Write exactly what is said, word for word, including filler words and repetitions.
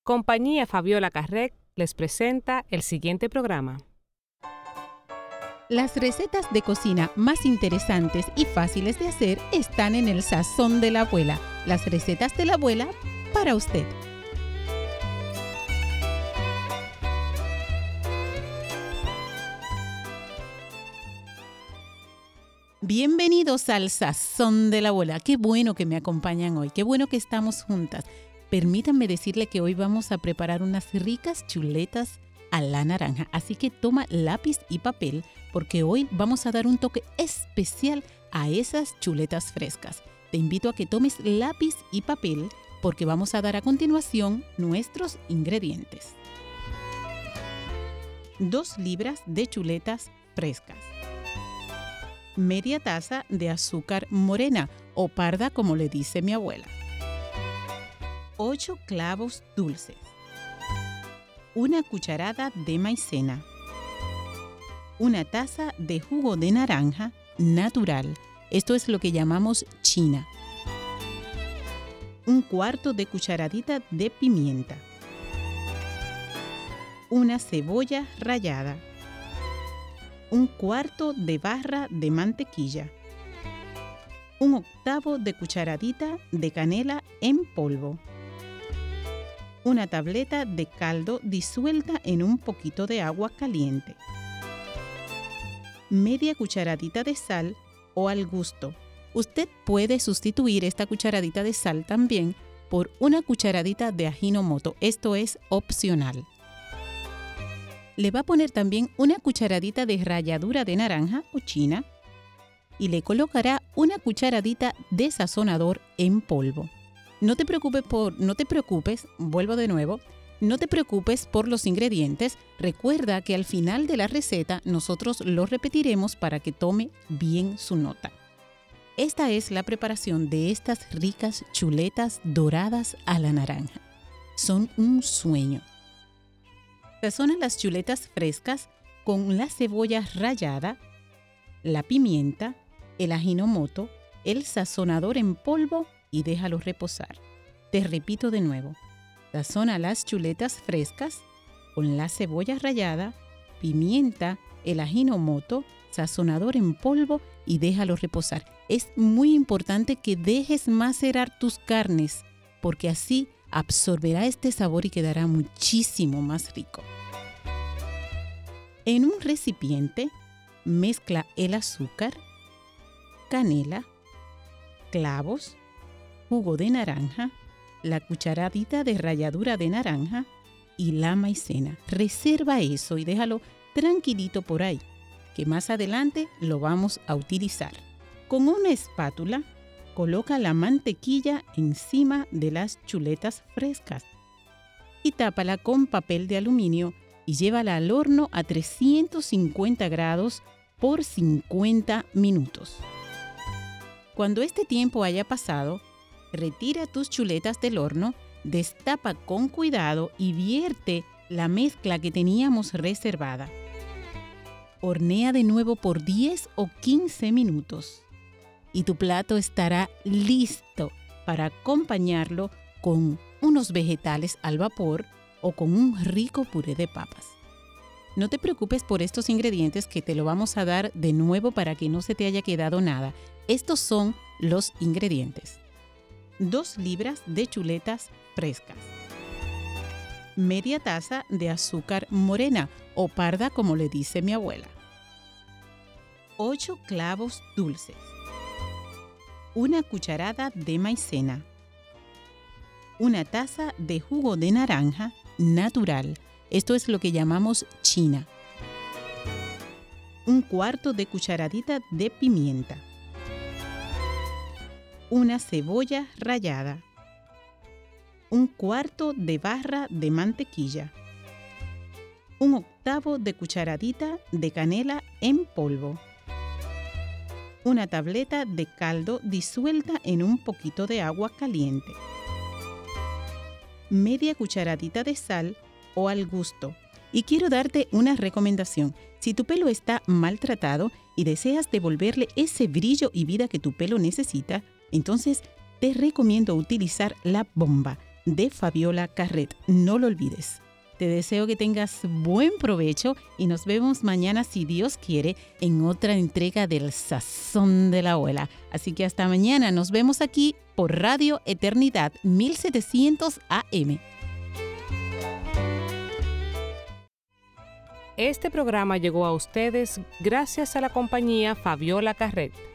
Compañía Fabiola Carrec les presenta el siguiente programa. Las recetas de cocina más interesantes y fáciles de hacer están en el sazón de la abuela. Las recetas de la abuela para usted. Bienvenidos al Sazón de la Abuela. Qué bueno que me acompañan hoy, qué bueno que estamos juntas. Permítanme decirle que hoy vamos a preparar unas ricas chuletas a la naranja. Así que toma lápiz y papel porque hoy vamos a dar un toque especial a esas chuletas frescas. Te invito a que tomes lápiz y papel porque vamos a dar a continuación nuestros ingredientes. Dos libras de chuletas frescas. Media taza de azúcar morena o parda como le dice mi abuela. ocho clavos dulces. Una cucharada de maicena. Una taza de jugo de naranja natural. Esto es lo que llamamos china. Un cuarto de cucharadita de pimienta. Una cebolla rallada. Un cuarto de barra de mantequilla. Un octavo de cucharadita de canela en polvo. Una tableta de caldo disuelta en un poquito de agua caliente. Media cucharadita de sal o al gusto. Usted puede sustituir esta cucharadita de sal también por una cucharadita de ajinomoto. Esto es opcional. Le va a poner también una cucharadita de ralladura de naranja o china y le colocará una cucharadita de sazonador en polvo. No te preocupes por, no te preocupes, vuelvo de nuevo, no te preocupes por los ingredientes. Recuerda que al final de la receta nosotros lo repetiremos para que tome bien su nota. Esta es la preparación de estas ricas chuletas doradas a la naranja. Son un sueño. Sazona las chuletas frescas con la cebolla rallada, la pimienta, el ajinomoto, el sazonador en polvo y déjalo reposar. Te repito de nuevo, sazona las chuletas frescas con la cebolla rallada, pimienta, el ajinomoto, sazonador en polvo y déjalo reposar. Es muy importante que dejes macerar tus carnes porque así absorberá este sabor y quedará muchísimo más rico. En un recipiente, mezcla el azúcar, canela, clavos, jugo de naranja, la cucharadita de ralladura de naranja y la maicena. Reserva eso y déjalo tranquilito por ahí, que más adelante lo vamos a utilizar. Con una espátula, coloca la mantequilla encima de las chuletas frescas y tápala con papel de aluminio y llévala al horno a trescientos cincuenta grados por cincuenta minutos. Cuando este tiempo haya pasado, retira tus chuletas del horno, destapa con cuidado y vierte la mezcla que teníamos reservada. Hornea de nuevo por diez o quince minutos y tu plato estará listo para acompañarlo con unos vegetales al vapor o con un rico puré de papas. No te preocupes por estos ingredientes que te lo vamos a dar de nuevo para que no se te haya quedado nada. Estos son los ingredientes. Dos libras de chuletas frescas. Media taza de azúcar morena o parda como le dice mi abuela. Ocho clavos dulces. Una cucharada de maicena. Una taza de jugo de naranja natural. Esto es lo que llamamos china. Un cuarto de cucharadita de pimienta. Una cebolla rallada. Un cuarto de barra de mantequilla. Un octavo de cucharadita de canela en polvo. Una tableta de caldo disuelta en un poquito de agua caliente. Media cucharadita de sal o al gusto. Y quiero darte una recomendación. Si tu pelo está maltratado y deseas devolverle ese brillo y vida que tu pelo necesita, entonces te recomiendo utilizar la bomba. de Fabiola Carret. No lo olvides. Te deseo que tengas buen provecho y nos vemos mañana, si Dios quiere, en otra entrega del Sazón de la Abuela. Así que hasta mañana, nos vemos aquí por Radio Eternidad mil setecientos A M. Este programa llegó a ustedes gracias a la compañía Fabiola Carret.